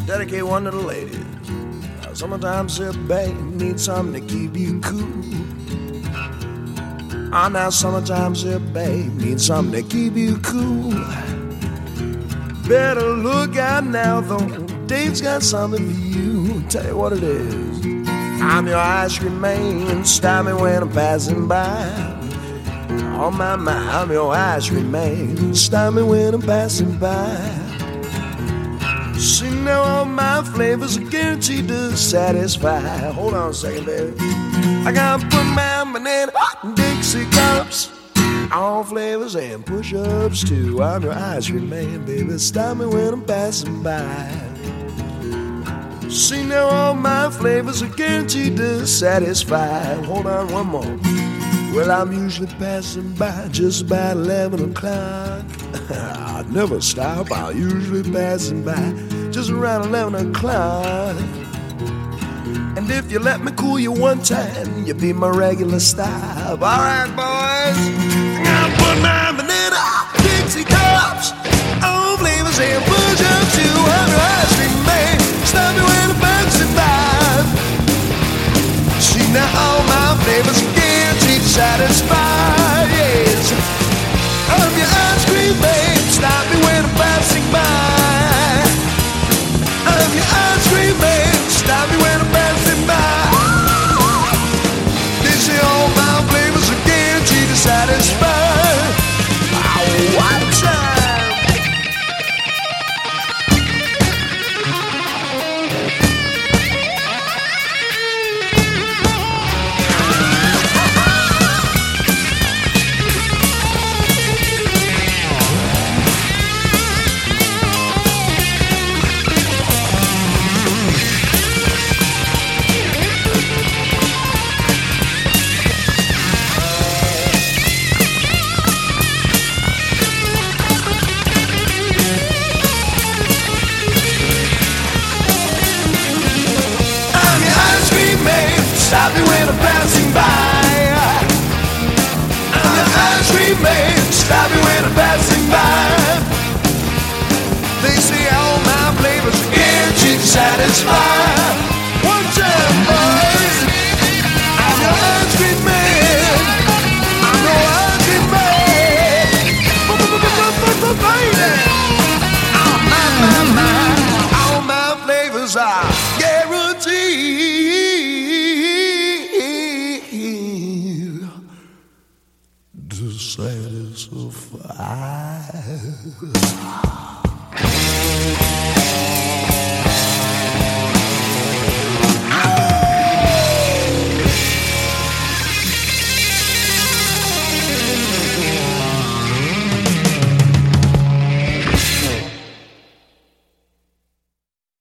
Dedicate one to the ladies. Sometimes a babe needs something to keep you cool. Now sometimes a babe needs something to keep you cool. Better look out now, though. Dave's got something for you. Tell you what it is. I'm your ice cream man. Stop me when I'm passing by. Oh my, I'm your ice cream man. Stop me when I'm passing by. See, now all my flavors are guaranteed to satisfy. Hold on a second, baby. I gotta put my banana Dixie cups, all flavors and push-ups too. I'm your ice cream man, baby. Stop me when I'm passing by. See, now all my flavors are guaranteed to satisfy. Hold on one more. Well, I'm usually passing by just about 11 o'clock. I never stop, I'm usually passing by just around 11 o'clock. And if you let me cool you one time, you'll be my regular stop. Alright, boys, I gotta put my banana Dixie cups, all flavors and push-ups too. I'm your ice cream man. Stop me when I'm passing by. See, now all my flavors are guaranteed to satisfy. Yes, I'm your ice cream man. Stop me when I'm passing by. I'm your ice cream man. Stop me when I'm passing by. They say all my flavors are guaranteed to satisfy. One time. Stop me when I'm passing by. I'm your ice cream man. Stop me when I'm passing by. They say all my flavors are guaranteed to satisfy. One time, boys. I'm your ice cream man. I'm your ice cream man. Baby. All my flavors are guaranteed to satisfy.